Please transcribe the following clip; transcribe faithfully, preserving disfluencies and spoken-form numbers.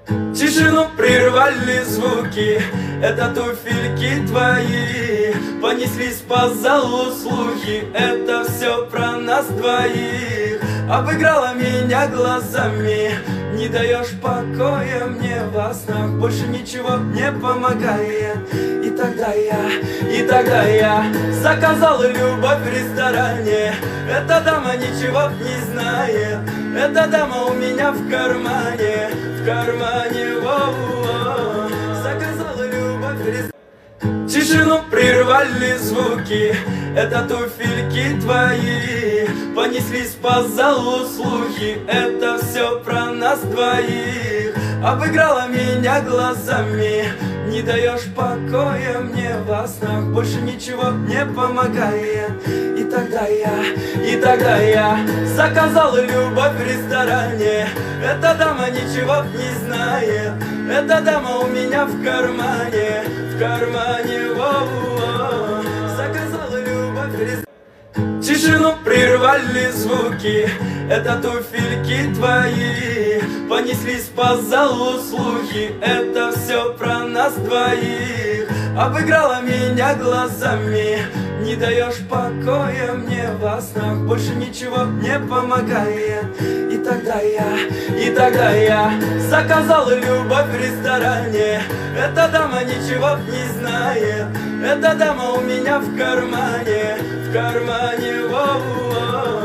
Тишину прервали звуки, это туфельки твои. Понеслись по залу слухи, это все про нас двоих. Обыграла меня глазами, не даешь покоя мне во снах, больше ничего не помогает. И тогда я, и тогда я заказал любовь в ресторане. Эта дама ничего не знает, эта дама у меня в кармане, в кармане, воу-воу. Заказала любовь в ресторане. Тишину прервали звуки, это туфельки твои. Понеслись по залу слухи, это все про нас двоих. Обыграла меня глазами, не даешь покоя мне во снах, больше ничего не помогает. И тогда я, и тогда я заказал любовь в ресторане. Эта дама ничего не знает, эта дама у меня в кармане, в кармане, воу-воу. Заказала любовь в ресторане. Тишину прервали звуки, это туфельки твои. Понеслись по залу слухи, это все про нас двоих. Обыграла меня глазами, не даешь покоя мне во снах, больше ничего не помогает. И тогда я, и тогда я заказал любовь в ресторане. Эта дама ничего не знает, эта дама у меня в кармане, в кармане, воу-воу.